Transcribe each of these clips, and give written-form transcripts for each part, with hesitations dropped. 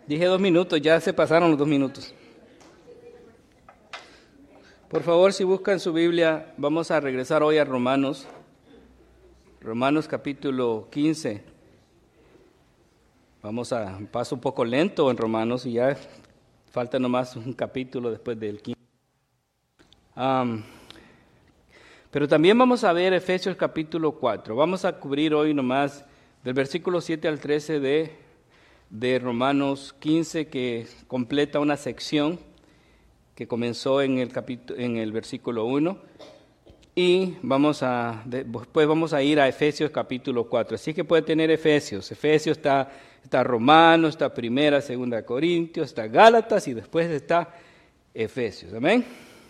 Dije 2 minutos, ya se pasaron los 2 minutos. Por favor, si buscan su Biblia, vamos a regresar hoy a Romanos. Romanos capítulo 15. Vamos a paso un poco lento en Romanos y ya falta nomás un capítulo después del 15. Pero también vamos a ver Efesios capítulo 4. Vamos a cubrir hoy nomás del versículo 7 al 13 de Romanos 15, que completa una sección que comenzó en el versículo 1. Y después vamos a ir a Efesios capítulo 4. Así que puede tener Efesios. Efesios está Romanos, está Primera, Segunda Corintios, está Gálatas y después está Efesios. Amén.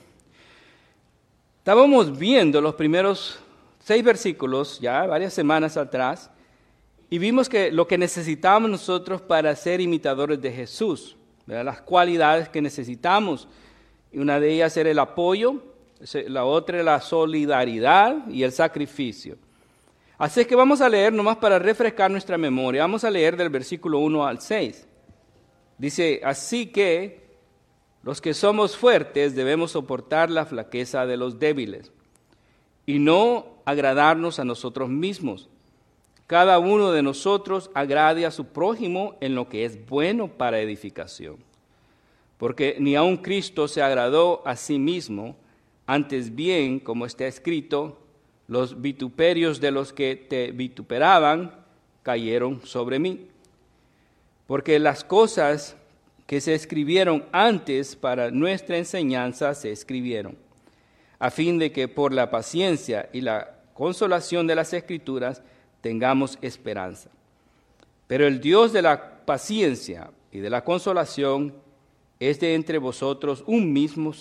Estábamos viendo los primeros 6 versículos ya varias semanas atrás y vimos que lo que necesitamos nosotros para ser imitadores de Jesús, ¿verdad? Las cualidades que necesitamos. Y una de ellas era el apoyo, la otra la solidaridad y el sacrificio. Así es que vamos a leer nomás para refrescar nuestra memoria. Vamos a leer del versículo 1 al 6. Dice, así que los que somos fuertes debemos soportar la flaqueza de los débiles y no agradarnos a nosotros mismos. Cada uno de nosotros agrade a su prójimo en lo que es bueno para edificación. Porque ni aun Cristo se agradó a sí mismo, antes bien, como está escrito, los vituperios de los que te vituperaban cayeron sobre mí. Porque las cosas que se escribieron antes para nuestra enseñanza se escribieron, a fin de que por la paciencia y la consolación de las Escrituras tengamos esperanza. Pero el Dios de la paciencia y de la consolación esté entre vosotros un mismo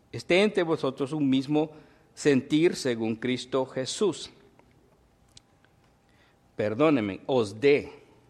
sentir según Cristo Jesús. Perdónenme, os dé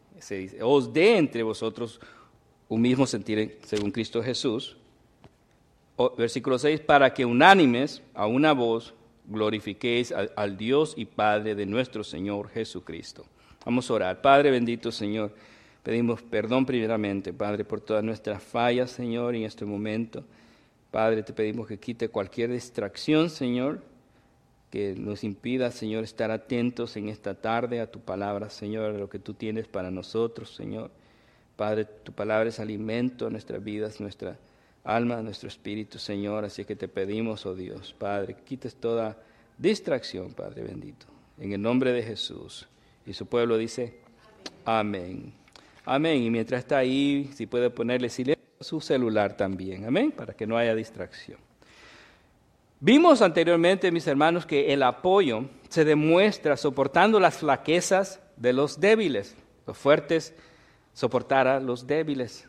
entre vosotros un mismo sentir según Cristo Jesús. Versículo 6, para que unánimes a una voz glorifiquéis al Dios y Padre de nuestro Señor Jesucristo. Vamos a orar. Padre bendito, Señor, pedimos perdón primeramente, Padre, por todas nuestras fallas, Señor, en este momento. Padre, te pedimos que quite cualquier distracción, Señor, que nos impida, Señor, estar atentos en esta tarde a tu palabra, Señor, a lo que tú tienes para nosotros, Señor. Padre, tu palabra es alimento a nuestras vidas, nuestra alma, nuestro espíritu, Señor. Así que te pedimos, oh Dios, Padre, que quites toda distracción, Padre bendito. En el nombre de Jesús. Y su pueblo dice, amén. Amén. Y mientras está ahí, si puede ponerle silencio a su celular también. Amén. Para que no haya distracción. Vimos anteriormente, mis hermanos, que el apoyo se demuestra soportando las flaquezas de los débiles. Los fuertes soportar a los débiles.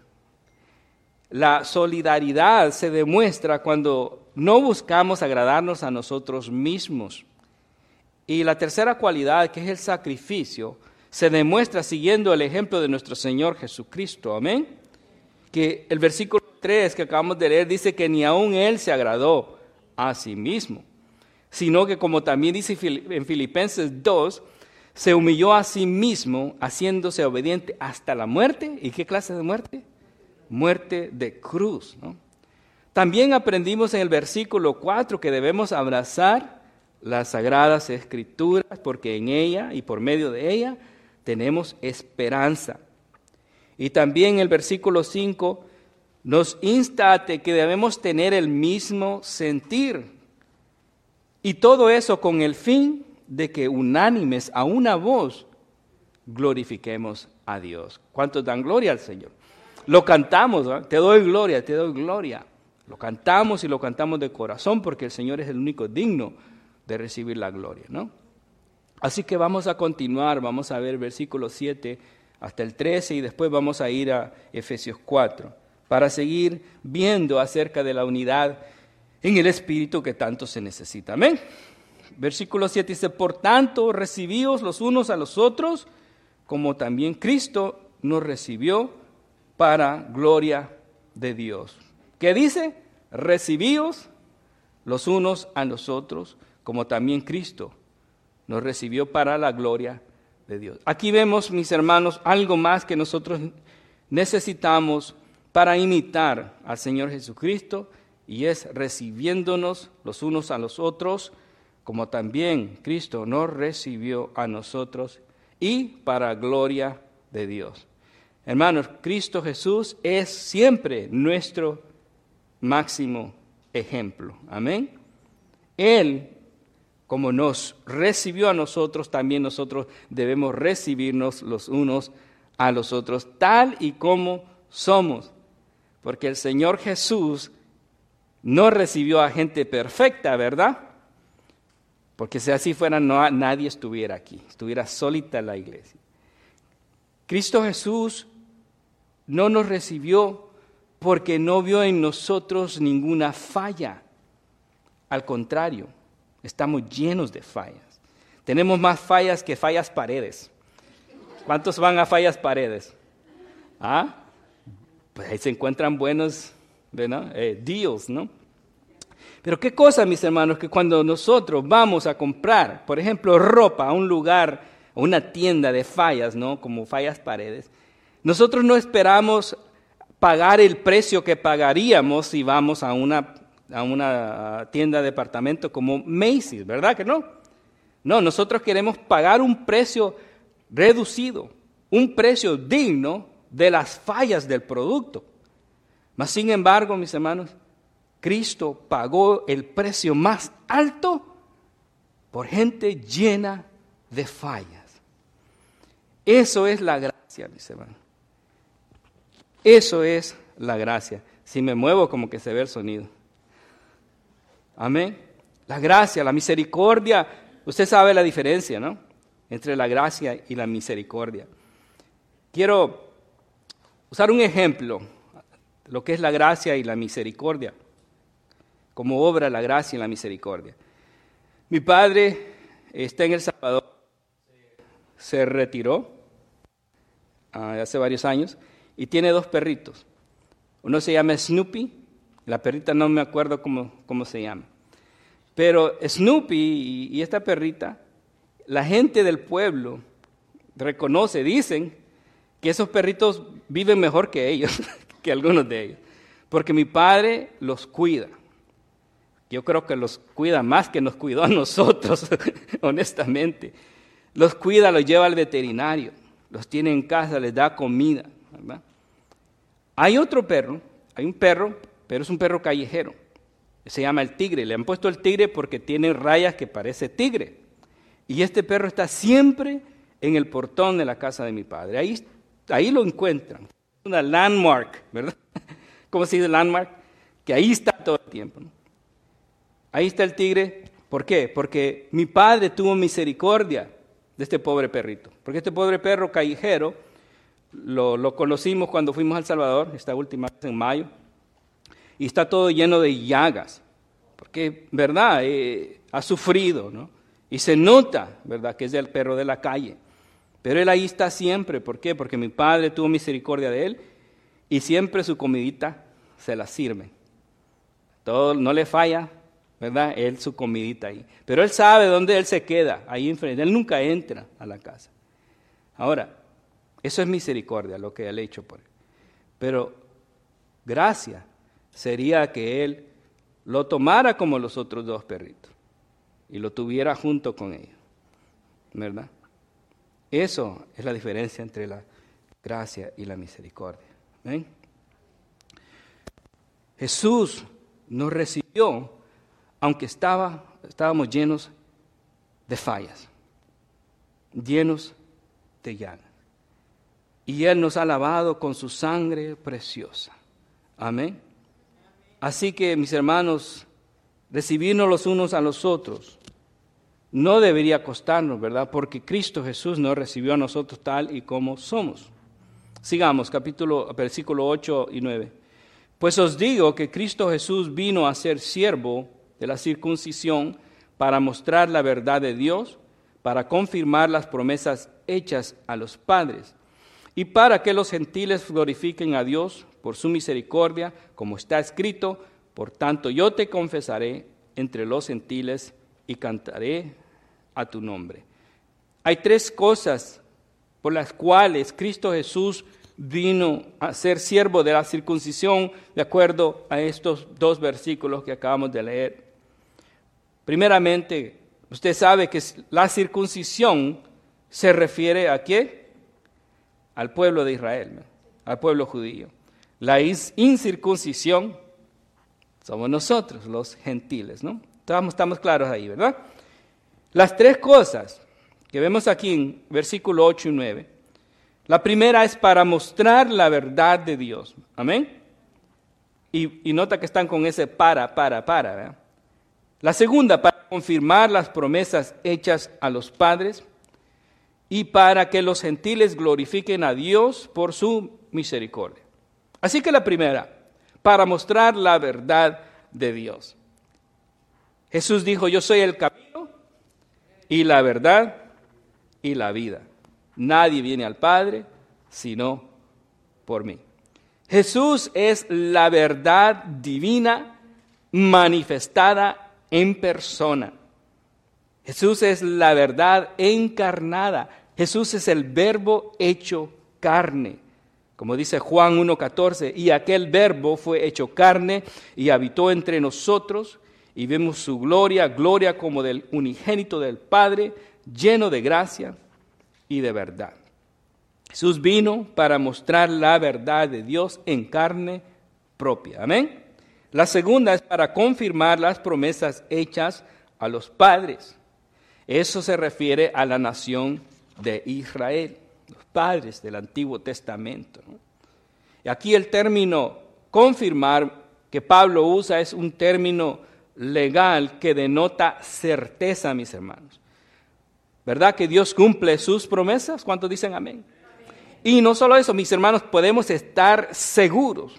La solidaridad se demuestra cuando no buscamos agradarnos a nosotros mismos. Y la tercera cualidad, que es el sacrificio, se demuestra siguiendo el ejemplo de nuestro Señor Jesucristo. Amén. Que el versículo 3 que acabamos de leer dice que ni aun Él se agradó a sí mismo, sino que, como también dice en Filipenses 2, se humilló a sí mismo, haciéndose obediente hasta la muerte. ¿Y qué clase de muerte? Muerte de cruz, ¿no? También aprendimos en el versículo 4 que debemos abrazar las Sagradas Escrituras, porque en ella y por medio de ella tenemos esperanza. Y también el versículo 5 nos insta a que debemos tener el mismo sentir. Y todo eso con el fin de que unánimes a una voz glorifiquemos a Dios. ¿Cuántos dan gloria al Señor? Lo cantamos, ¿no? Te doy gloria, te doy gloria. Lo cantamos y lo cantamos de corazón porque el Señor es el único digno de recibir la gloria, ¿no? Así que vamos a continuar, vamos a ver versículo 7 hasta el 13 y después vamos a ir a Efesios 4 para seguir viendo acerca de la unidad en el Espíritu que tanto se necesita. Amén. Versículo 7 dice, por tanto, recibíos los unos a los otros, como también Cristo nos recibió para gloria de Dios. ¿Qué dice? Recibíos los unos a los otros, como también Cristo nos recibió para la gloria de Dios. Aquí vemos, mis hermanos, algo más que nosotros necesitamos para imitar al Señor Jesucristo, y es recibiéndonos los unos a los otros, como también Cristo nos recibió a nosotros, y para gloria de Dios. Hermanos, Cristo Jesús es siempre nuestro máximo ejemplo. Amén. Él, como nos recibió a nosotros, también nosotros debemos recibirnos los unos a los otros, tal y como somos. Porque el Señor Jesús no recibió a gente perfecta, ¿verdad? Porque si así fuera, nadie estuviera aquí, estuviera solita la iglesia. Cristo Jesús no nos recibió porque no vio en nosotros ninguna falla. Al contrario, estamos llenos de fallas. Tenemos más fallas que fallas paredes. ¿Cuántos van a fallas paredes? ¿Ah? Pues ahí se encuentran buenos, ¿no? Deals, ¿no? Pero qué cosa, mis hermanos, que cuando nosotros vamos a comprar, por ejemplo, ropa a un lugar, a una tienda de fallas, ¿no? Como fallas paredes, nosotros no esperamos pagar el precio que pagaríamos si vamos a una tienda de departamento como Macy's, ¿verdad que no? No, nosotros queremos pagar un precio reducido, un precio digno de las fallas del producto. Mas, sin embargo, mis hermanos, Cristo pagó el precio más alto por gente llena de fallas. Eso es la gracia, mis hermanos. Eso es la gracia. Si me muevo, como que se ve el sonido. Amén. La gracia, la misericordia. Usted sabe la diferencia, ¿no? Entre la gracia y la misericordia. Quiero usar un ejemplo de lo que es la gracia y la misericordia, cómo obra la gracia y la misericordia. Mi padre está en El Salvador, se retiró hace varios años y tiene 2 perritos. Uno se llama Snoopy, la perrita no me acuerdo cómo se llama. Pero Snoopy y esta perrita, la gente del pueblo reconoce, dicen que esos perritos viven mejor que ellos, que algunos de ellos, porque mi padre los cuida. Yo creo que los cuida más que nos cuidó a nosotros, honestamente. Los cuida, los lleva al veterinario, los tiene en casa, les da comida, ¿verdad? Hay otro perro, hay un perro, pero es un perro callejero. Se llama el tigre. Le han puesto el tigre porque tiene rayas que parece tigre. Y este perro está siempre en el portón de la casa de mi padre. Ahí lo encuentran. Una landmark, ¿verdad? ¿Cómo se dice landmark? Que ahí está todo el tiempo, ¿no? Ahí está el tigre. ¿Por qué? Porque mi padre tuvo misericordia de este pobre perrito. Porque este pobre perro callejero lo conocimos cuando fuimos a El Salvador, esta última vez en mayo, y está todo lleno de llagas. Porque, ¿verdad? Ha sufrido, ¿no? Y se nota, ¿verdad?, que es el perro de la calle. Pero él ahí está siempre. ¿Por qué? Porque mi padre tuvo misericordia de él y siempre su comidita se la sirve. Todo, no le falla, ¿verdad? Él su comidita ahí. Pero él sabe dónde él se queda, ahí enfrente. Él nunca entra a la casa. Ahora, eso es misericordia, lo que él ha hecho por él. Pero gracia sería que él lo tomara como los otros 2 perritos y lo tuviera junto con ellos, ¿verdad? Eso es la diferencia entre la gracia y la misericordia. ¿Ven? Jesús nos recibió aunque estábamos llenos de fallas, llenos de llagas. Y Él nos ha lavado con su sangre preciosa. Amén. Así que, mis hermanos, recibirnos los unos a los otros no debería costarnos, ¿verdad? Porque Cristo Jesús nos recibió a nosotros tal y como somos. Sigamos, versículo 8 y 9. Pues os digo que Cristo Jesús vino a ser siervo de la circuncisión para mostrar la verdad de Dios, para confirmar las promesas hechas a los padres, y para que los gentiles glorifiquen a Dios por su misericordia, como está escrito: por tanto yo te confesaré entre los gentiles y cantaré a tu nombre. Hay 3 cosas por las cuales Cristo Jesús vino a ser siervo de la circuncisión de acuerdo a estos dos versículos que acabamos de leer. Primeramente, usted sabe que la circuncisión se refiere ¿a qué? Al pueblo de Israel, al pueblo judío. La incircuncisión somos nosotros, los gentiles, ¿no? Estamos claros ahí, ¿verdad? Las tres cosas que vemos aquí en versículo 8 y 9. La primera es para mostrar la verdad de Dios. Amén. Y nota que están con ese para, ¿verdad? La segunda, para confirmar las promesas hechas a los padres y para que los gentiles glorifiquen a Dios por su misericordia. Así que la primera, para mostrar la verdad de Dios. Jesús dijo, yo soy el camino y la verdad y la vida. Nadie viene al Padre sino por mí. Jesús es la verdad divina manifestada en persona. Jesús es la verdad encarnada. Jesús es el verbo hecho carne. Como dice Juan 1:14, y aquel verbo fue hecho carne y habitó entre nosotros y vemos su gloria, gloria como del unigénito del Padre, lleno de gracia y de verdad. Jesús vino para mostrar la verdad de Dios en carne propia. Amén. La segunda es para confirmar las promesas hechas a los padres. Eso se refiere a la nación de Israel, los padres del Antiguo Testamento, ¿no? Y aquí el término confirmar que Pablo usa es un término legal que denota certeza, mis hermanos. ¿Verdad que Dios cumple sus promesas? ¿Cuántos dicen amén? Y no solo eso, mis hermanos, podemos estar seguros.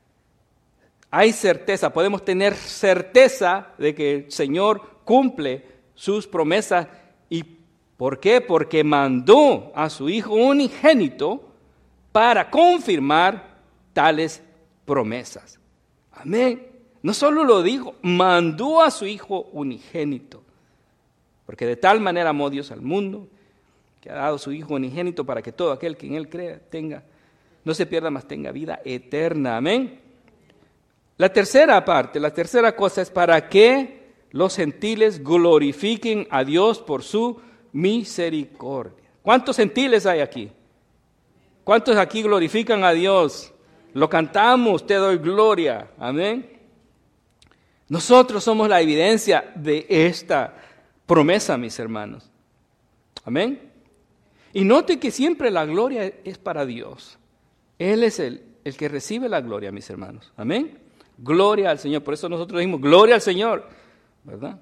Hay certeza, podemos tener certeza de que el Señor cumple sus promesas. ¿Y por qué? Porque mandó a su Hijo unigénito para confirmar tales promesas. Amén. No solo lo dijo, mandó a su Hijo unigénito. Porque de tal manera amó Dios al mundo, que ha dado su Hijo unigénito para que todo aquel que en Él crea tenga, no se pierda, mas tenga vida eterna. Amén. La tercera parte, la tercera cosa es para que los gentiles glorifiquen a Dios por su misericordia. ¿Cuántos gentiles hay aquí? ¿Cuántos aquí glorifican a Dios? Lo cantamos, te doy gloria. Amén. Nosotros somos la evidencia de esta promesa, mis hermanos. Amén. Y note que siempre la gloria es para Dios. Él es el que recibe la gloria, mis hermanos. Amén. Gloria al Señor. Por eso nosotros decimos gloria al Señor, ¿verdad?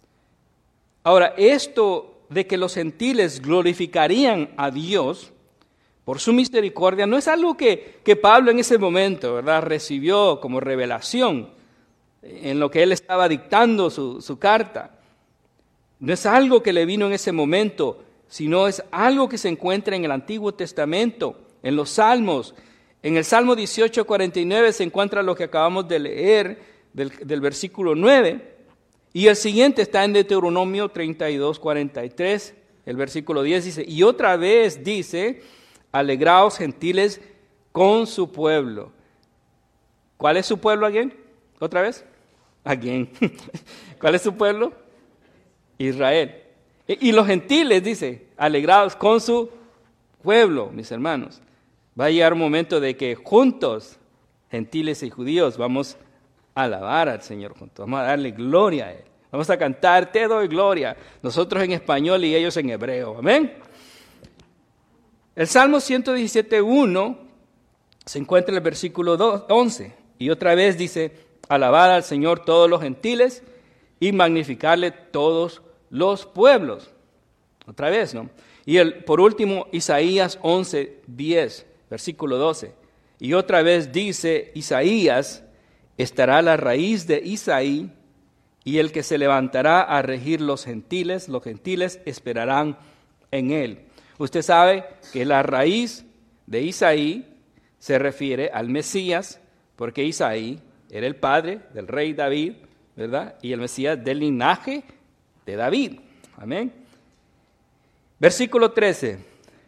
Ahora, esto de que los gentiles glorificarían a Dios por su misericordia no es algo que Pablo en ese momento, ¿verdad?, recibió como revelación en lo que él estaba dictando su carta. No es algo que le vino en ese momento, sino es algo que se encuentra en el Antiguo Testamento, en los Salmos. En el Salmo 18:49 se encuentra lo que acabamos de leer del versículo 9, y el siguiente está en Deuteronomio 32:43, el versículo 10 dice, y otra vez dice, alegraos gentiles con su pueblo. ¿Cuál es su pueblo again? ¿Otra vez? Again. ¿Cuál es su pueblo? Israel. Y los gentiles, dice, alegrados con su pueblo, mis hermanos. Va a llegar un momento de que juntos, gentiles y judíos, vamos a alabar al Señor juntos, vamos a darle gloria a Él. Vamos a cantar, te doy gloria, nosotros en español y ellos en hebreo. Amén. El Salmo 117:1 se encuentra en el versículo 11, y otra vez dice, alabad al Señor todos los gentiles y magnificarle todos los pueblos. Otra vez, ¿no? Y por último, Isaías 11:10, versículo 12. Y otra vez dice Isaías, estará la raíz de Isaí, y el que se levantará a regir los gentiles esperarán en él. Usted sabe que la raíz de Isaí se refiere al Mesías, porque Isaí era el padre del rey David, ¿verdad? Y el Mesías del linaje de David. Amén. Versículo 13.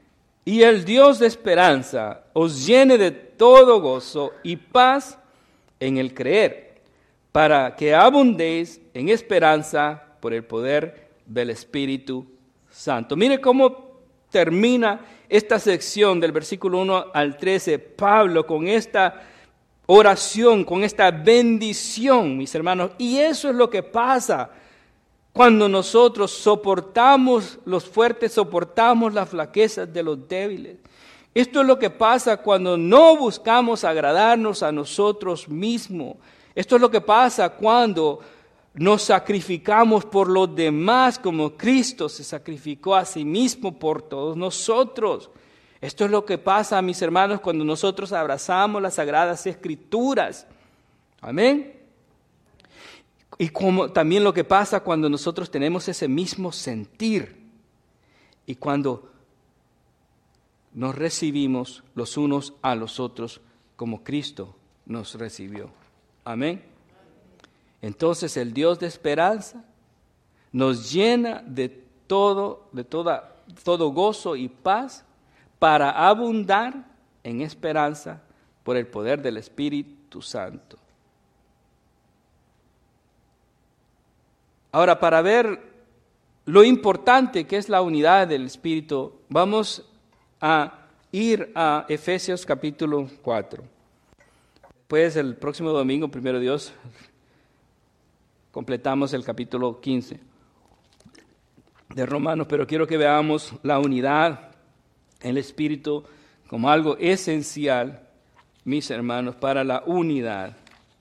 Y el Dios de esperanza os llene de todo gozo y paz en el creer, para que abundéis en esperanza por el poder del Espíritu Santo. Mire cómo termina esta sección del versículo 1 al 13, Pablo con esta oración, con esta bendición, mis hermanos. Y eso es lo que pasa cuando nosotros soportamos los fuertes, soportamos las flaquezas de los débiles. Esto es lo que pasa cuando no buscamos agradarnos a nosotros mismos. Esto es lo que pasa cuando nos sacrificamos por los demás como Cristo se sacrificó a sí mismo por todos nosotros. Esto es lo que pasa, mis hermanos, cuando nosotros abrazamos las Sagradas Escrituras. Amén. Y como también lo que pasa cuando nosotros tenemos ese mismo sentir y cuando nos recibimos los unos a los otros como Cristo nos recibió. Amén. Entonces el Dios de esperanza nos llena de todo gozo y paz para abundar en esperanza por el poder del Espíritu Santo. Ahora, para ver lo importante que es la unidad del Espíritu, vamos a ir a Efesios capítulo 4. Pues el próximo domingo, primero Dios, completamos el capítulo 15 de Romanos, pero quiero que veamos la unidad en el Espíritu como algo esencial, mis hermanos, para la unidad,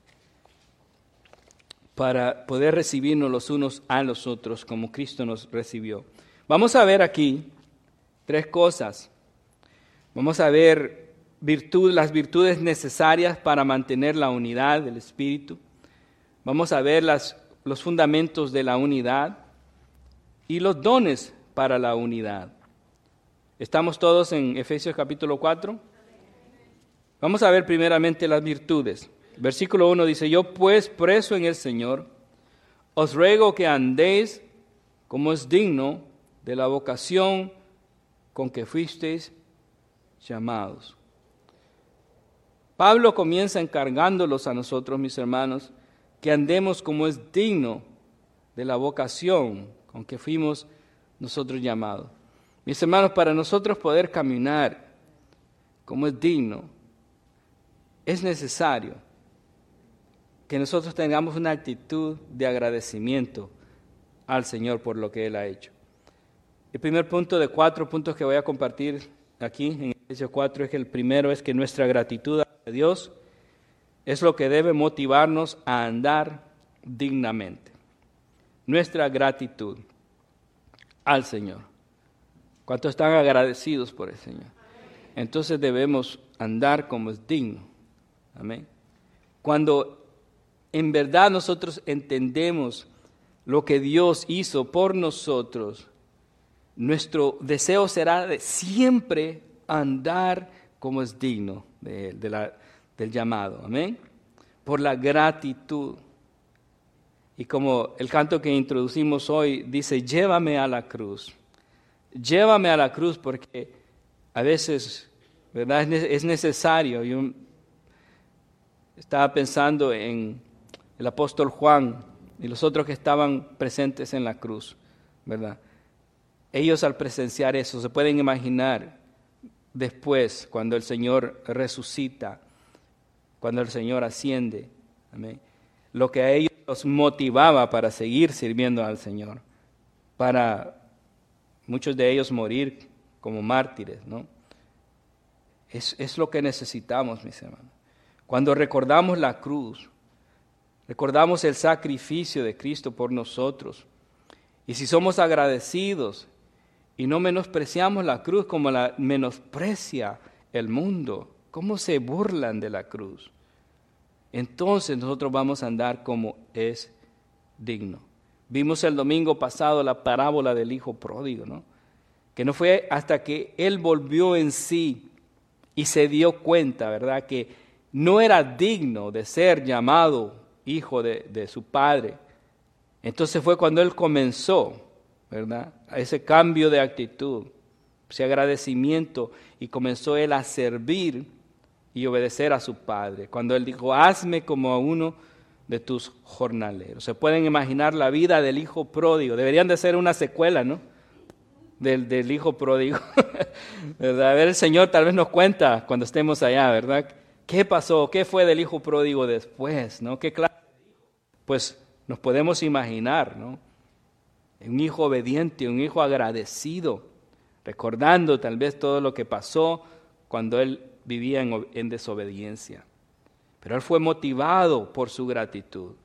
para poder recibirnos los unos a los otros como Cristo nos recibió. Vamos a ver aquí tres cosas. Vamos a ver las virtudes necesarias para mantener la unidad del Espíritu. Vamos a ver los fundamentos de la unidad y los dones para la unidad. ¿Estamos todos en Efesios capítulo 4? Vamos a ver primeramente las virtudes. Versículo 1 dice, yo pues preso en el Señor, os ruego que andéis como es digno de la vocación con que fuisteis llamados. Pablo comienza encargándolos a nosotros, mis hermanos, que andemos como es digno de la vocación con que fuimos nosotros llamados. Mis hermanos, para nosotros poder caminar como es digno, es necesario que nosotros tengamos una actitud de agradecimiento al Señor por lo que Él ha hecho. El primer punto de 4 puntos que voy a compartir aquí en Efesios 4 es que el primero es que nuestra gratitud a Dios es lo que debe motivarnos a andar dignamente. Nuestra gratitud al Señor. ¿Cuántos están agradecidos por el Señor? Entonces debemos andar como es digno. Amén. Cuando en verdad nosotros entendemos lo que Dios hizo por nosotros, nuestro deseo será de siempre andar como es digno de Él, del llamado. Amén. Por la gratitud. Y como el canto que introducimos hoy dice, llévame a la cruz. Llévame a la cruz porque a veces, ¿verdad? Es necesario. Yo estaba pensando en el apóstol Juan y los otros que estaban presentes en la cruz, ¿verdad? Ellos al presenciar eso, se pueden imaginar después, cuando el Señor resucita, cuando el Señor asciende, amén, lo que a ellos los motivaba para seguir sirviendo al Señor, para muchos de ellos morir como mártires, ¿no? Es lo que necesitamos, mis hermanos. Cuando recordamos la cruz, recordamos el sacrificio de Cristo por nosotros. Y si somos agradecidos y no menospreciamos la cruz como la menosprecia el mundo, cómo se burlan de la cruz, entonces nosotros vamos a andar como es digno. Vimos el domingo pasado la parábola del hijo pródigo, ¿no? Que no fue hasta que él volvió en sí y se dio cuenta, ¿verdad?, que no era digno de ser llamado hijo de su padre. Entonces fue cuando él comenzó, ¿verdad?, a ese cambio de actitud. ese agradecimiento, y comenzó él a servir y obedecer a su padre. Cuando él dijo, hazme como a uno de tus jornaleros. Se pueden imaginar la vida del hijo pródigo. Deberían de ser una secuela, ¿no? Del hijo pródigo. ¿Verdad? A ver, el Señor tal vez nos cuenta cuando estemos allá, ¿verdad? ¿Qué pasó? ¿Qué fue del hijo pródigo después? ¿No? ¿Qué clase? Pues nos podemos imaginar, ¿no? Un hijo obediente, un hijo agradecido, recordando tal vez todo lo que pasó cuando él vivía en desobediencia. Pero él fue motivado por su gratitud.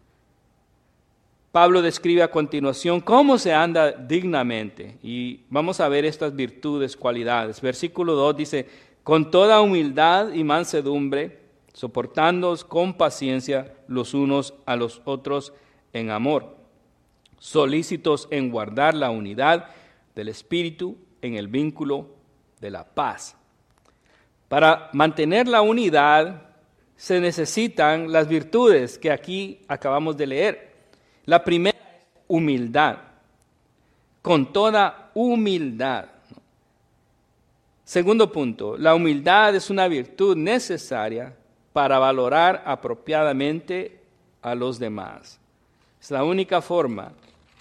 Pablo describe a continuación cómo se anda dignamente. Y vamos a ver estas virtudes, cualidades. Versículo 2 dice, con toda humildad y mansedumbre, soportándoos con paciencia los unos a los otros en amor, solícitos en guardar la unidad del Espíritu en el vínculo de la paz. Para mantener la unidad se necesitan las virtudes que aquí acabamos de leer. La primera es humildad, con toda humildad. Segundo punto, la humildad es una virtud necesaria para valorar apropiadamente a los demás. Es la única forma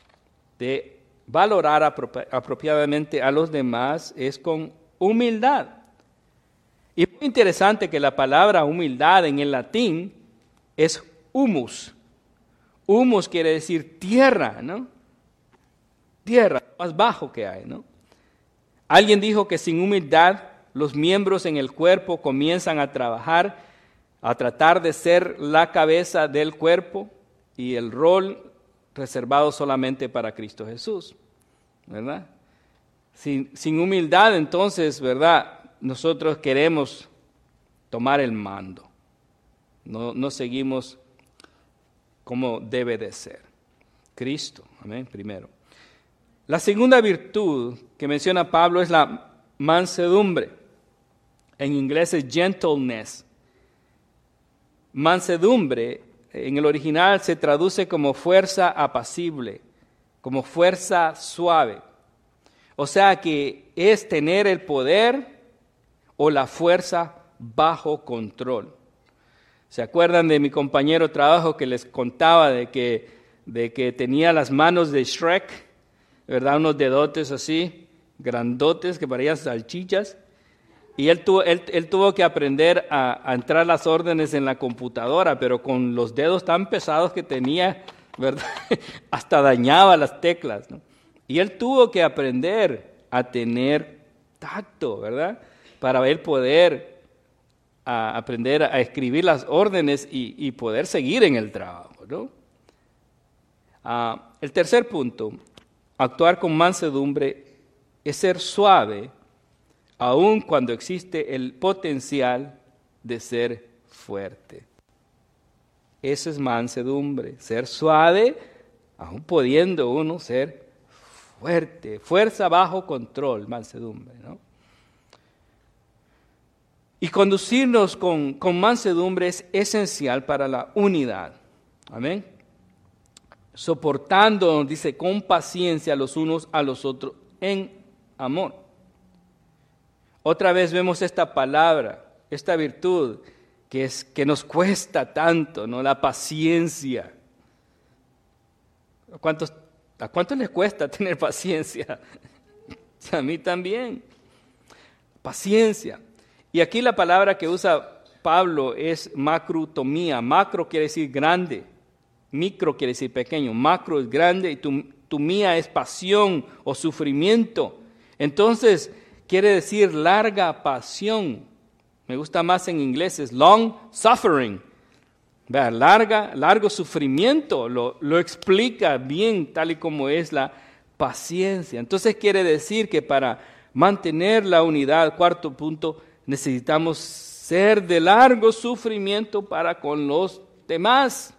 de valorar apropiadamente a los demás es con humildad. Y es muy interesante que la palabra humildad en el latín es humus. Humus quiere decir tierra, ¿no? Tierra, más bajo que hay, ¿no? Alguien dijo que sin humildad los miembros en el cuerpo comienzan a trabajar, a tratar de ser la cabeza del cuerpo y el rol reservado solamente para Cristo Jesús, ¿verdad? Sin humildad, entonces, ¿verdad? Nosotros queremos tomar el mando. No seguimos como debe de ser. Cristo, amén, primero. La segunda virtud que menciona Pablo es la mansedumbre. En inglés es gentleness. Mansedumbre, en el original se traduce como fuerza apacible, como fuerza suave. O sea que es tener el poder o la fuerza bajo control. ¿Se acuerdan de mi compañero de trabajo que les contaba de que tenía las manos de Shrek, ¿verdad? Unos dedotes así, grandotes que parecían salchichas. Y él tuvo que aprender a entrar las órdenes en la computadora, pero con los dedos tan pesados que tenía, ¿verdad? Hasta dañaba las teclas, ¿no? Y él tuvo que aprender a tener tacto, ¿verdad? Para él poder aprender a escribir las órdenes y poder seguir en el trabajo, ¿no? El tercer punto, actuar con mansedumbre, es ser suave, aun cuando existe el potencial de ser fuerte. Eso es mansedumbre, ser suave, aun pudiendo uno ser fuerte, fuerza bajo control, mansedumbre, ¿no? Y conducirnos con mansedumbre es esencial para la unidad. Amén. Soportándonos, dice, con paciencia los unos a los otros en amor. Otra vez vemos esta palabra, esta virtud que nos cuesta tanto, ¿no? La paciencia. ¿A cuántos les cuesta tener paciencia? A mí también. Paciencia. Y aquí la palabra que usa Pablo es macrotomía. Macro quiere decir grande, micro quiere decir pequeño, macro es grande y tomía es pasión o sufrimiento. Entonces quiere decir larga pasión. Me gusta más en inglés, es long suffering. Largo sufrimiento, lo explica bien tal y como es la paciencia. Entonces quiere decir que para mantener la unidad, cuarto punto, necesitamos ser de largo sufrimiento para con los demás.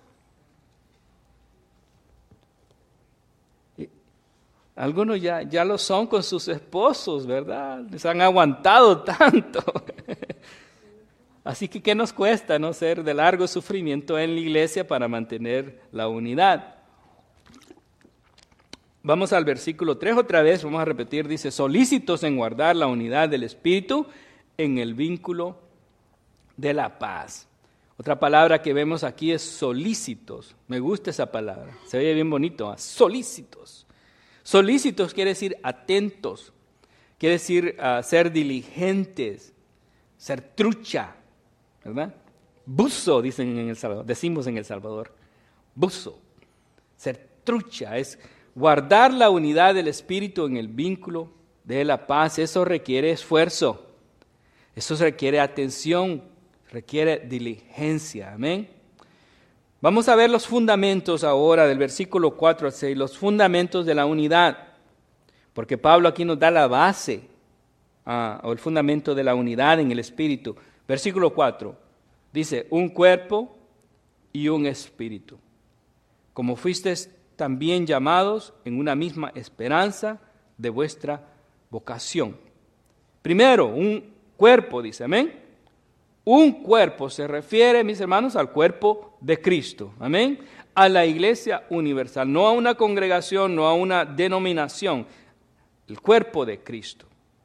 Algunos ya lo son con sus esposos, ¿verdad? Les han aguantado tanto. Así que, ¿qué nos cuesta no ser de largo sufrimiento en la iglesia para mantener la unidad? Vamos al versículo 3 otra vez, vamos a repetir, dice, solícitos en guardar la unidad del Espíritu en el vínculo de la paz. Otra palabra que vemos aquí es solícitos. Me gusta esa palabra, se oye bien bonito, solícitos. Solícitos quiere decir atentos, quiere decir ser diligentes, ser trucha, ¿verdad? Buzo, dicen en El Salvador, decimos en El Salvador, buzo, ser trucha, es guardar la unidad del Espíritu en el vínculo de la paz. Eso requiere esfuerzo, eso requiere atención, requiere diligencia, amén. Vamos a ver los fundamentos ahora del versículo 4 al 6, los fundamentos de la unidad, porque Pablo aquí nos da la base o el fundamento de la unidad en el Espíritu. Versículo 4 dice, un cuerpo y un espíritu, como fuisteis también llamados en una misma esperanza de vuestra vocación. Primero, un cuerpo, dice, amén. Un cuerpo se refiere, mis hermanos, al cuerpo de Cristo, amén, a la iglesia universal, no a una congregación, no a una denominación, el cuerpo de Cristo,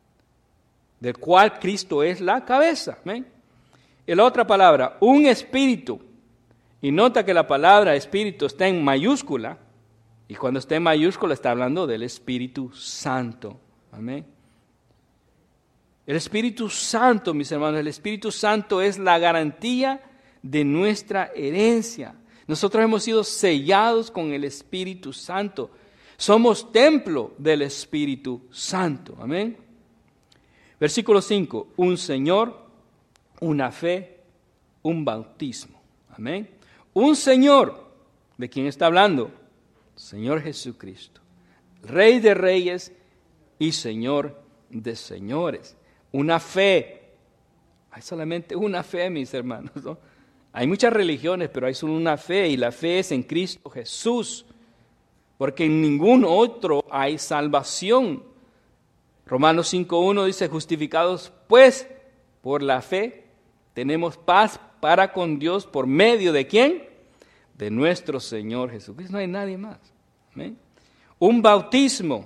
del cual Cristo es la cabeza, amén. Y la otra palabra, un espíritu, y nota que la palabra espíritu está en mayúscula, y cuando está en mayúscula está hablando del Espíritu Santo, amén. El Espíritu Santo, mis hermanos, el Espíritu Santo es la garantía de nuestra herencia. Nosotros hemos sido sellados con el Espíritu Santo. Somos templo del Espíritu Santo. Amén. Versículo 5. Un Señor, una fe, un bautismo. Amén. Un Señor. ¿De quién está hablando? Señor Jesucristo. Rey de reyes y Señor de señores. Una fe, hay solamente una fe, mis hermanos, ¿no? Hay muchas religiones, pero hay solo una fe, y la fe es en Cristo Jesús, porque en ningún otro hay salvación. Romanos 5:1 dice, justificados pues por la fe, tenemos paz para con Dios por medio de ¿quién? De nuestro Señor Jesucristo. No hay nadie más. ¿Amén? Un bautismo.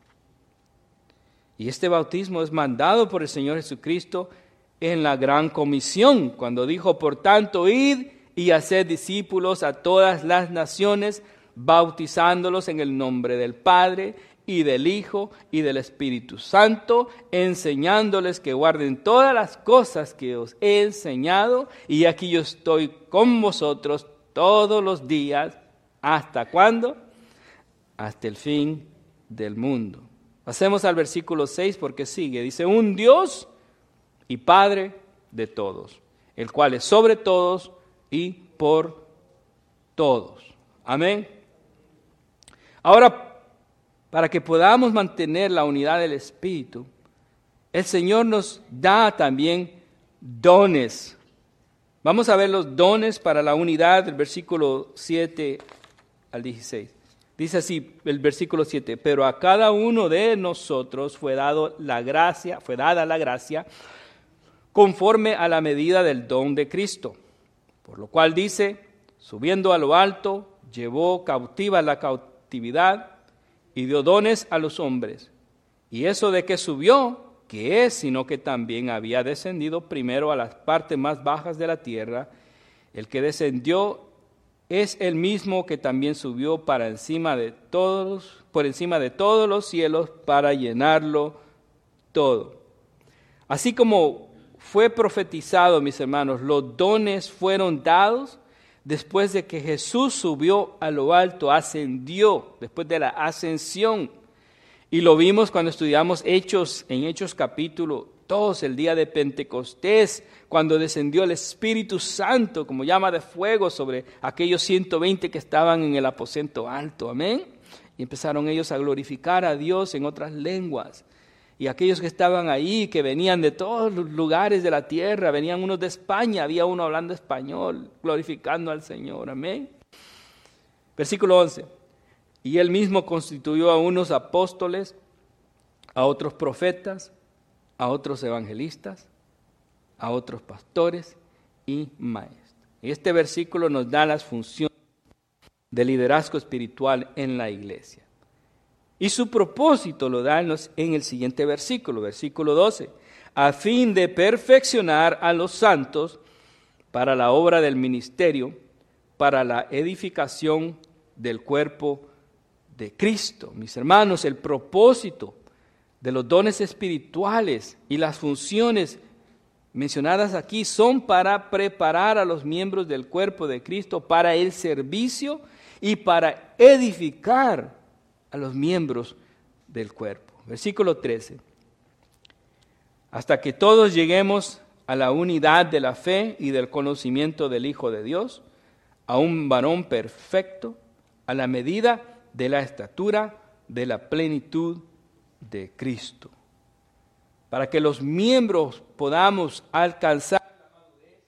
Y este bautismo es mandado por el Señor Jesucristo en la gran comisión, cuando dijo, por tanto, id y haced discípulos a todas las naciones, bautizándolos en el nombre del Padre y del Hijo y del Espíritu Santo, enseñándoles que guarden todas las cosas que os he enseñado, y aquí yo estoy con vosotros todos los días. ¿Hasta cuándo? Hasta el fin del mundo. Pasemos al versículo 6 porque sigue. Dice, un Dios y Padre de todos, el cual es sobre todos y por todos. Amén. Ahora, para que podamos mantener la unidad del Espíritu, el Señor nos da también dones. Vamos a ver los dones para la unidad del versículo 7 al 16. Dice así el versículo 7, pero a cada uno de nosotros fue dada la gracia conforme a la medida del don de Cristo. Por lo cual dice, subiendo a lo alto, llevó cautiva la cautividad y dio dones a los hombres. Y eso de que subió, ¿qué es? Sino que también había descendido primero a las partes más bajas de la tierra. El que descendió es el mismo que también subió por encima de todos los cielos para llenarlo todo. Así como fue profetizado, mis hermanos, los dones fueron dados después de que Jesús subió a lo alto, ascendió, después de la ascensión. Y lo vimos cuando estudiamos en Hechos capítulo 2, el día de Pentecostés, cuando descendió el Espíritu Santo como llama de fuego sobre aquellos 120 que estaban en el aposento alto. Amén. Y empezaron ellos a glorificar a Dios en otras lenguas. Y aquellos que estaban ahí, que venían de todos los lugares de la tierra, venían unos de España, había uno hablando español, glorificando al Señor. Amén. Versículo 11. Y él mismo constituyó a unos apóstoles, a otros profetas, a otros evangelistas, a otros pastores y maestros. Y este versículo nos da las funciones de liderazgo espiritual en la iglesia. Y su propósito lo da en el siguiente versículo 12, a fin de perfeccionar a los santos para la obra del ministerio, para la edificación del cuerpo de Cristo. Mis hermanos, el propósito de los dones espirituales y las funciones mencionadas aquí son para preparar a los miembros del cuerpo de Cristo para el servicio y para edificar a los miembros del cuerpo. Versículo 13. Hasta que todos lleguemos a la unidad de la fe y del conocimiento del Hijo de Dios, a un varón perfecto, a la medida de la estatura de la plenitud de Cristo. Para que los miembros podamos alcanzar la madurez.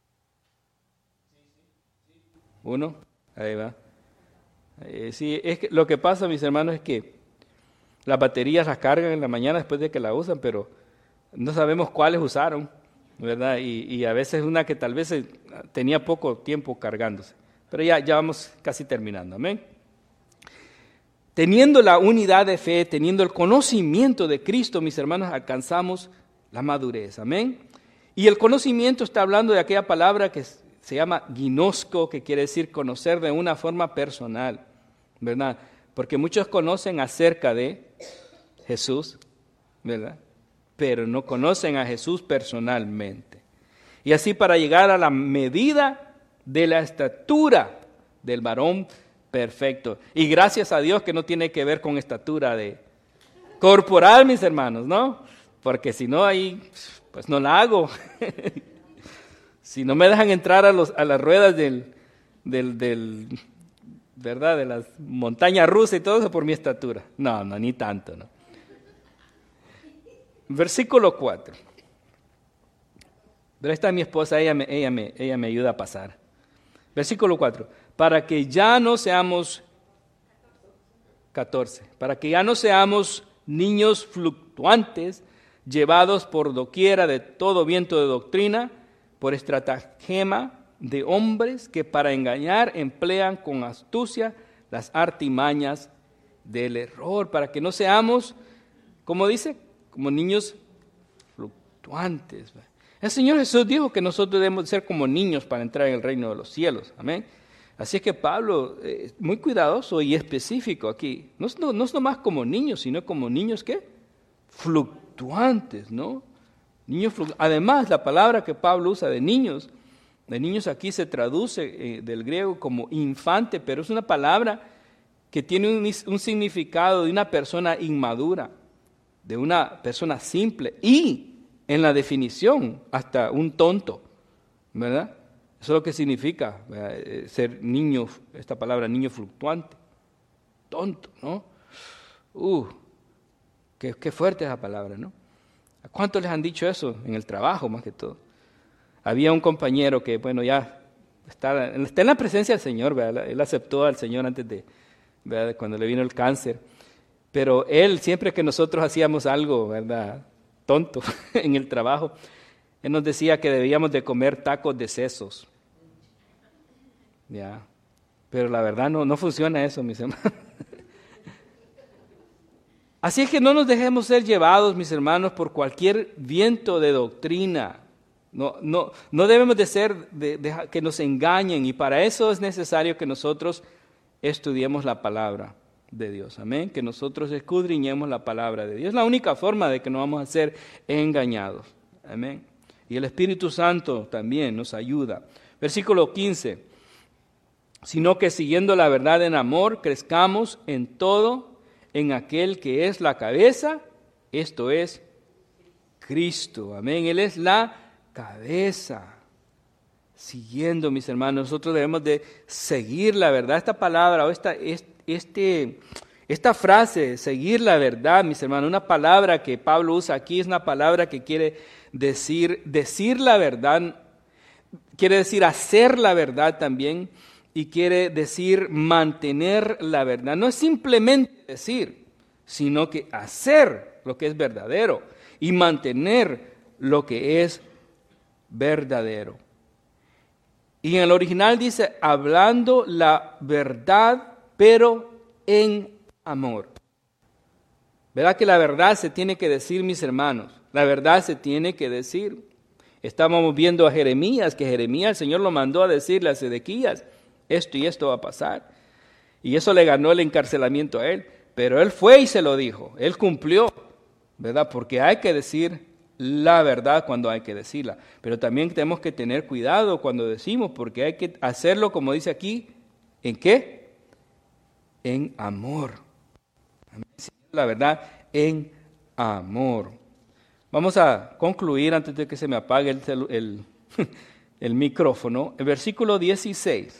Uno, ahí va. Sí, es que lo que pasa, mis hermanos, es que las baterías las cargan en la mañana después de que la usan, pero no sabemos cuáles usaron, ¿verdad? Y a veces una que tal vez tenía poco tiempo cargándose. Pero ya vamos casi terminando, amén. Teniendo la unidad de fe, teniendo el conocimiento de Cristo, mis hermanos, alcanzamos la madurez, amén. Y el conocimiento está hablando de aquella palabra que se llama ginosko, que quiere decir conocer de una forma personal, ¿verdad? Porque muchos conocen acerca de Jesús, ¿verdad? Pero no conocen a Jesús personalmente. Y así para llegar a la medida de la estatura del varón perfecto. Y gracias a Dios que no tiene que ver con estatura de corporal, mis hermanos, ¿no? Porque si no, ahí pues no la hago. Si no me dejan entrar a las ruedas ¿verdad? De las montañas rusas y todo eso por mi estatura. No, ni tanto, ¿no? Versículo 4. Pero esta es mi esposa, ella me ayuda a pasar. Versículo 4. Para que ya no seamos 14. Para que ya no seamos niños fluctuantes, llevados por doquiera de todo viento de doctrina, por estratagema de hombres que para engañar emplean con astucia las artimañas del error, para que no seamos, como dice, como niños fluctuantes. El Señor Jesús dijo que nosotros debemos ser como niños para entrar en el reino de los cielos, amén. Así es que Pablo, muy cuidadoso y específico aquí, no es nomás como niños, sino como niños, ¿qué? Fluctuantes, ¿no? Además, la palabra que Pablo usa de niños aquí se traduce del griego como infante, pero es una palabra que tiene un significado de una persona inmadura, de una persona simple y en la definición hasta un tonto, ¿verdad? Eso es lo que significa ser niño, esta palabra niño fluctuante, tonto, ¿no? Qué fuerte esa palabra, ¿no? ¿A cuántos les han dicho eso? En el trabajo, más que todo. Había un compañero que, bueno, ya está en la presencia del Señor, ¿verdad? Él aceptó al Señor antes de, ¿verdad? Cuando le vino el cáncer. Pero él, siempre que nosotros hacíamos algo, ¿verdad? Tonto en el trabajo, él nos decía que debíamos de comer tacos de sesos. Ya. Pero la verdad no funciona eso, mis hermanos. Así es que no nos dejemos ser llevados, mis hermanos, por cualquier viento de doctrina. No debemos de ser que nos engañen, y para eso es necesario que nosotros estudiemos la palabra de Dios. Amén. Que nosotros escudriñemos la palabra de Dios. Es la única forma de que no vamos a ser engañados. Amén. Y el Espíritu Santo también nos ayuda. Versículo 15. Sino que siguiendo la verdad en amor, crezcamos en todo en aquel que es la cabeza, esto es Cristo. Amén. Él es la cabeza. Siguiendo, mis hermanos, nosotros debemos de seguir la verdad. Esta palabra o esta frase, seguir la verdad, mis hermanos, una palabra que Pablo usa aquí es una palabra que quiere decir la verdad, quiere decir hacer la verdad también, y quiere decir mantener la verdad. No es simplemente decir, sino que hacer lo que es verdadero y mantener lo que es verdadero. Y en el original dice, hablando la verdad, pero en amor. ¿Verdad que la verdad se tiene que decir, mis hermanos? La verdad se tiene que decir. Estábamos viendo a Jeremías, que Jeremías el Señor lo mandó a decirle a Sedequías, esto y esto va a pasar. Y eso le ganó el encarcelamiento a él. Pero él fue y se lo dijo, él cumplió, ¿verdad? Porque hay que decir la verdad cuando hay que decirla. Pero también tenemos que tener cuidado cuando decimos, porque hay que hacerlo, como dice aquí, ¿en qué? En amor. La verdad, en amor. Vamos a concluir antes de que se me apague el micrófono. El versículo 16.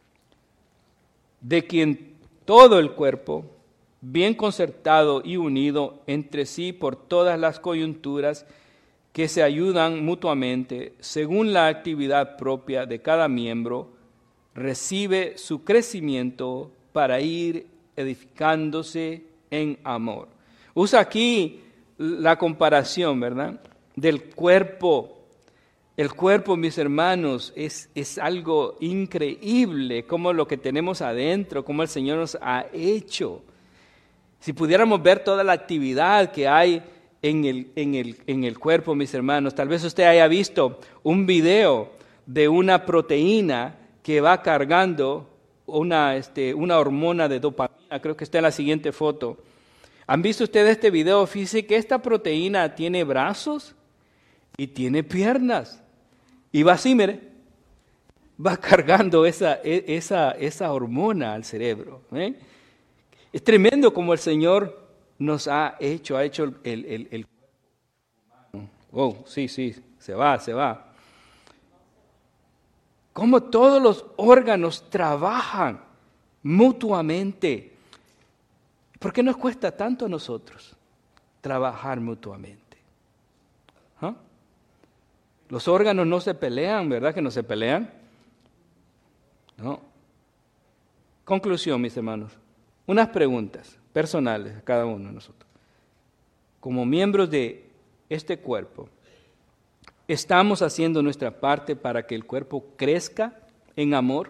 De quien todo el cuerpo, bien concertado y unido entre sí por todas las coyunturas que se ayudan mutuamente, según la actividad propia de cada miembro, recibe su crecimiento para ir edificándose en amor. Usa aquí la comparación, ¿verdad? Del cuerpo. El cuerpo, mis hermanos, es algo increíble, como lo que tenemos adentro, como el Señor nos ha hecho. Si pudiéramos ver toda la actividad que hay en el cuerpo, mis hermanos, tal vez usted haya visto un video de una proteína que va cargando una hormona de dopamina, creo que está en la siguiente foto. ¿Han visto ustedes este video? Fíjense que esta proteína tiene brazos y tiene piernas. Y va así, mire, va cargando esa hormona al cerebro. Es tremendo como el Señor nos ha hecho el oh, sí, se va. Cómo todos los órganos trabajan mutuamente. ¿Por qué nos cuesta tanto a nosotros trabajar mutuamente? ¿Ah? Los órganos no se pelean, ¿verdad que no se pelean? No. Conclusión, mis hermanos. Unas preguntas personales a cada uno de nosotros. Como miembros de este cuerpo, ¿estamos haciendo nuestra parte para que el cuerpo crezca en amor?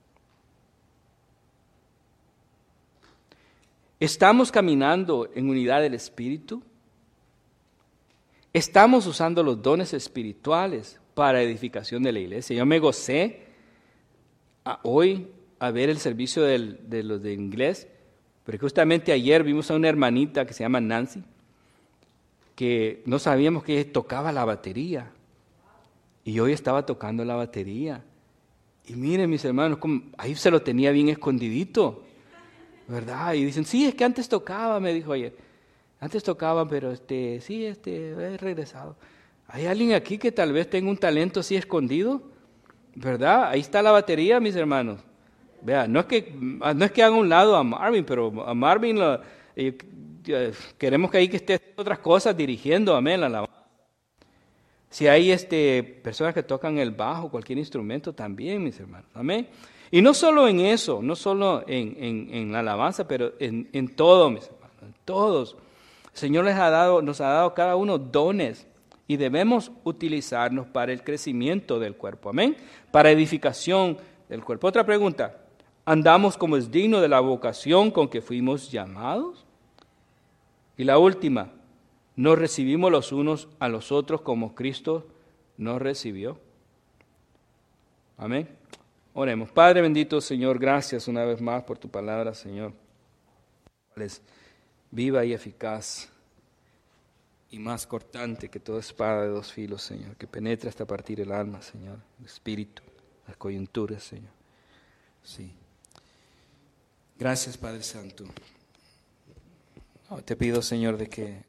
¿Estamos caminando en unidad del Espíritu? ¿Estamos usando los dones espirituales para edificación de la iglesia? Yo me gocé hoy a ver el servicio de los de inglés, porque justamente ayer vimos a una hermanita que se llama Nancy, que no sabíamos que tocaba la batería, y hoy estaba tocando la batería. Y miren, mis hermanos, ahí se lo tenía bien escondidito, ¿verdad? Y dicen, sí, es que antes tocaba, me dijo ayer. Antes tocaba, pero he regresado. ¿Hay alguien aquí que tal vez tenga un talento así escondido? ¿Verdad? Ahí está la batería, mis hermanos. Vea, no es que haga un lado a Marvin, pero a Marvin queremos que ahí que esté haciendo otras cosas, dirigiendo, amén, la alabanza. Si hay personas que tocan el bajo, cualquier instrumento también, mis hermanos, amén. Y no solo en eso, no solo en la alabanza, pero en todo, mis hermanos, en todos. El Señor nos ha dado cada uno dones y debemos utilizarnos para el crecimiento del cuerpo, amén, para edificación del cuerpo. Otra pregunta, ¿andamos como es digno de la vocación con que fuimos llamados? Y la última, ¿nos recibimos los unos a los otros como Cristo nos recibió? Amén. Oremos. Padre bendito, Señor, gracias una vez más por tu palabra, Señor. Es viva y eficaz y más cortante que toda espada de dos filos, Señor, que penetra hasta partir el alma, Señor, el espíritu, las coyunturas, Señor. Sí. Gracias, Padre Santo. Te pido, Señor, de que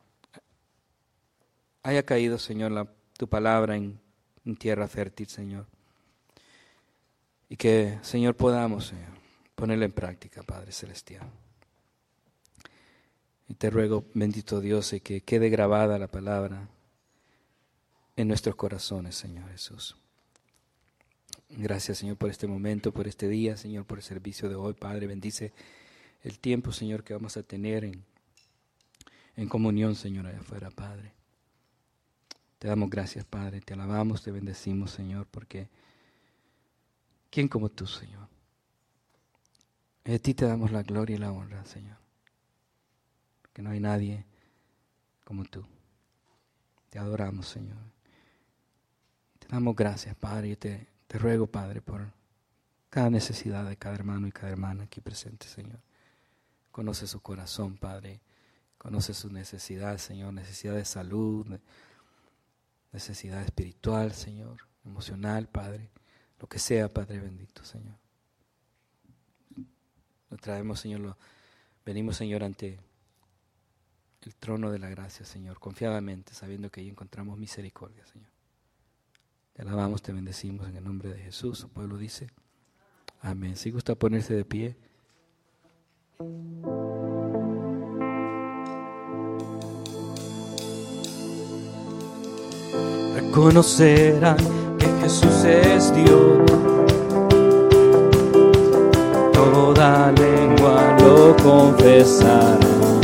haya caído, Señor, tu palabra en tierra fértil, Señor. Y que, Señor, podamos, Señor, ponerla en práctica, Padre Celestial. Y te ruego, bendito Dios, y que quede grabada la palabra en nuestros corazones, Señor Jesús. Gracias, Señor, por este momento, por este día, Señor, por el servicio de hoy. Padre, bendice el tiempo, Señor, que vamos a tener en comunión, Señor, allá afuera, Padre. Te damos gracias, Padre, te alabamos, te bendecimos, Señor, porque ¿quién como tú, Señor? A ti te damos la gloria y la honra, Señor. Que no hay nadie como tú. Te adoramos, Señor. Te damos gracias, Padre, y te ruego, Padre, por cada necesidad de cada hermano y cada hermana aquí presente, Señor. Conoce su corazón, Padre. Conoce su necesidad, Señor, necesidad de salud, necesidad espiritual, Señor, emocional, Padre. Lo que sea, Padre bendito, Señor. Lo traemos, Señor, venimos, Señor, ante el trono de la gracia, Señor, confiadamente, sabiendo que ahí encontramos misericordia, Señor. Te alabamos, te bendecimos en el nombre de Jesús. Su pueblo dice, amén. Si gusta ponerse de pie. Reconocerán que Jesús es Dios. Toda lengua lo confesará.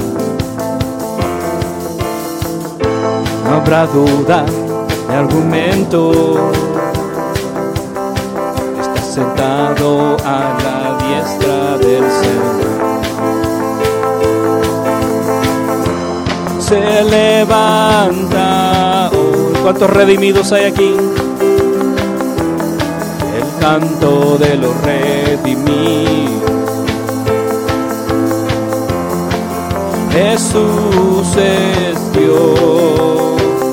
No habrá duda de argumento. Está sentado a la diestra del Señor. Se levanta hoy. ¿Cuántos redimidos hay aquí? El canto de los redimidos. Jesús es Dios,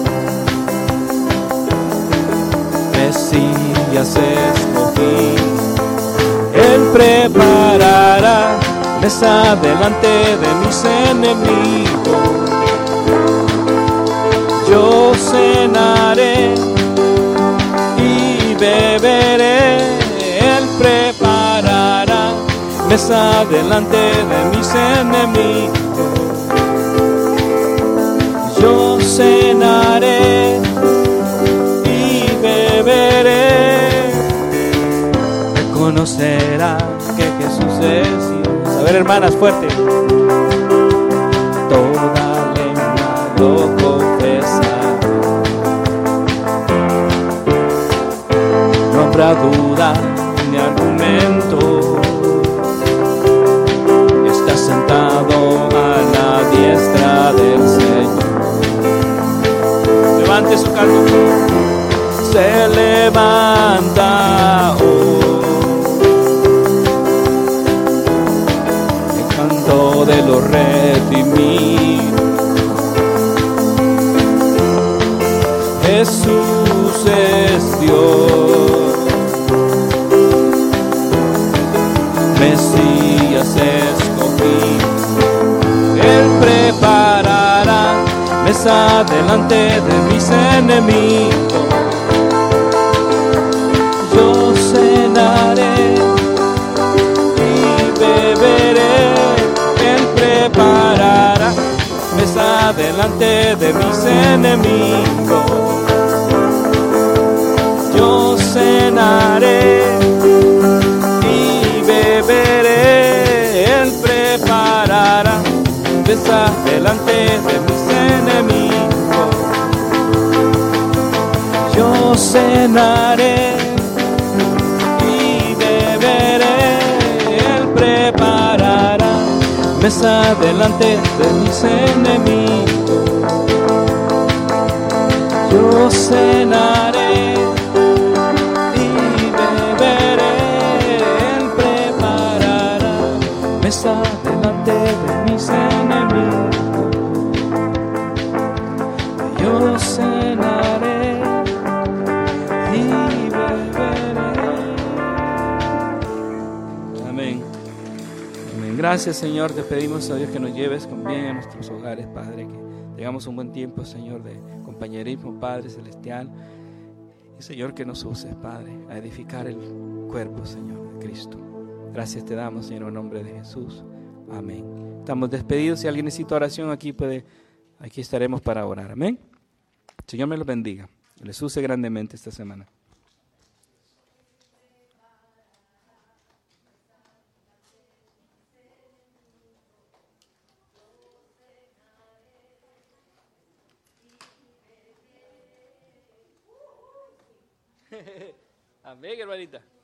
Mesías escogido. Él preparará mesa delante de mis enemigos. Yo cenaré y beberé. Él preparará mesa delante de mis enemigos. Yo cenaré y beberé. Reconocerá que Jesús es Dios. A ver, hermanas, fuerte. Toda lengua lo confesará. No habrá duda ni argumento. Está sentado a la diestra del Señor. Levante su canto. Se levanta hoy el canto de los redimidos. Jesús es Dios, Mesías escogido. Él preparará mesa delante de mis enemigos. Yo cenaré y beberé. Él preparará mesa delante de mis enemigos. Yo cenaré y beberé. Él preparará mesa delante de mis enemigos. Yo cenaré y beberé. Él preparará mesa delante de mis enemigos. Yo cenaré y beberé. Él preparará mesa delante de mis enemigos. Yo cenaré y beberé. Amén. Amén. Gracias, Señor. Te pedimos a Dios que nos lleves con bien a nuestros hogares, Padre. Que tengamos un buen tiempo, Señor, de compañerismo, Padre Celestial. Y, Señor, que nos uses, Padre, a edificar el cuerpo, Señor, de Cristo. Gracias te damos, Señor, en el nombre de Jesús. Amén. Estamos despedidos. Si alguien necesita oración, aquí estaremos para orar. Amén. Señor me los bendiga. Les use grandemente esta semana. Amén, hermanita.